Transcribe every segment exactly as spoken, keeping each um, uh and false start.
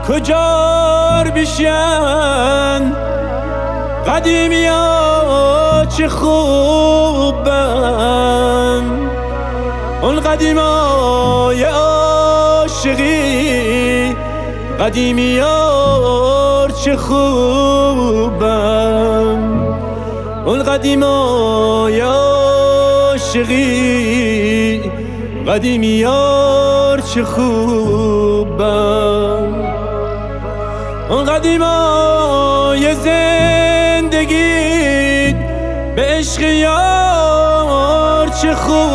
کجار بیشن قدیمی ها چه خوبن، اون قدیم های عاشقی قدیمی ها چه خوبن، اون قدیم های عاشقی قدیمی ها چه خوبن، اون قدیم های زندگی به عشق یار چه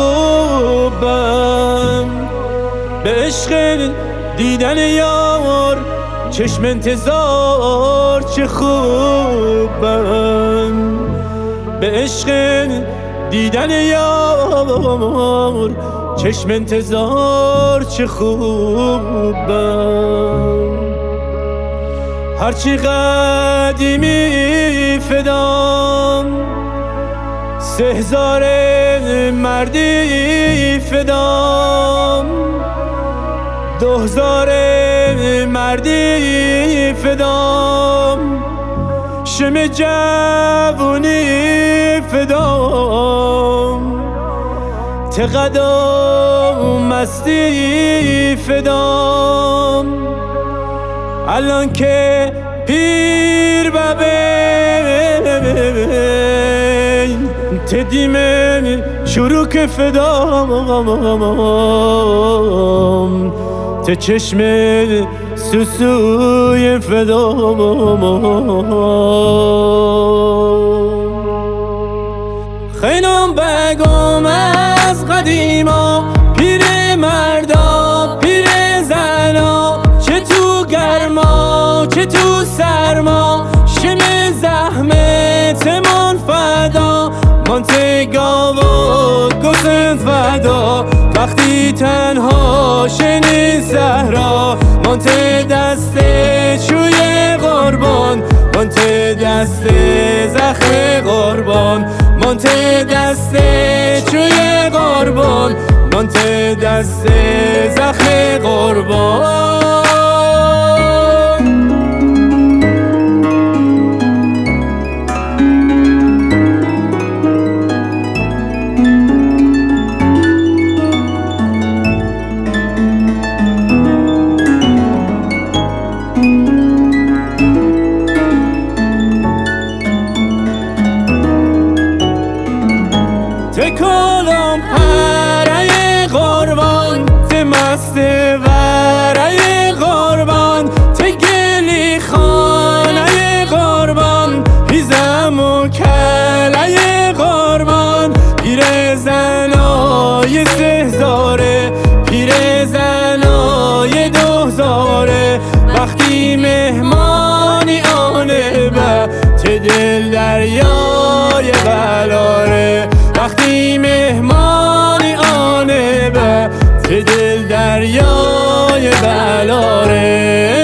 خوبم، به عشق دیدن یار چشم انتظار چه خوبم، به عشق دیدن یار چشم انتظار چه خوبم. هرچی قدیمی فدام، سه هزار مردی فدام، دو هزار مردی فدام، شم جوونی فدام، تقدم مستی فدام، الان که پیر ببین تدیمه شروع که فدام، ته چشم سوسوی فدام، خینم بگم از قدیما پیر مردا پیر زنا، چه تو گرما چه تو سرما، شم زحمت من فدا، من تگاو گسند فدا، وقتی تنها شنی زهرا، من ته دست چوی قربان، من ته دست زخم قربان، من ته دست چوی قربان، من ته دست زخم قربان. تکالم پره قربان، ته مست وره قربان، ته گلی خانه قربان، هیزم و کله قربان، پیر زنای سه زاره پیر زنای دو زاره، وقتی مهمانی آنه به ته دل دریای بلاره، وقتی مهمانی آنه به ته دل دریای بلاره.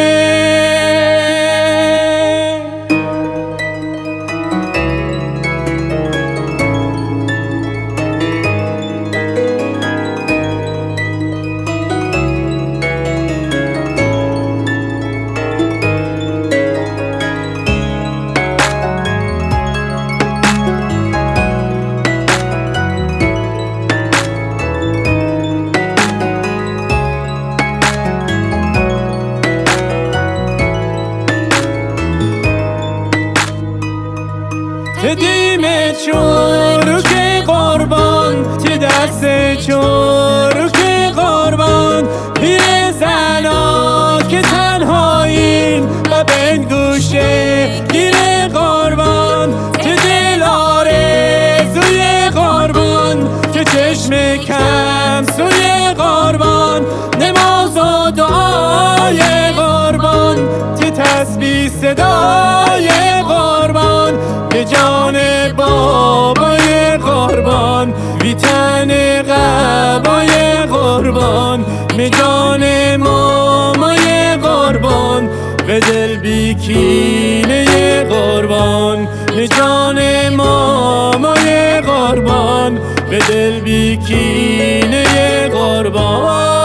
ته دیم چروک قربان، ته دست چروک قربان، پیر زنا که تنهایین و بین گوشه گیر قربان، ته دل آرزوی قربان، ته چشم کم سوی قربان، نماز و دعای قربان، ته تسبیح صدای قربان، به جان بابای قربان، بی تن قبای قربان، به جان مامای قربان، به دل بی کینه قربان، به جان مامای قربان، به دل بی کینه قربان.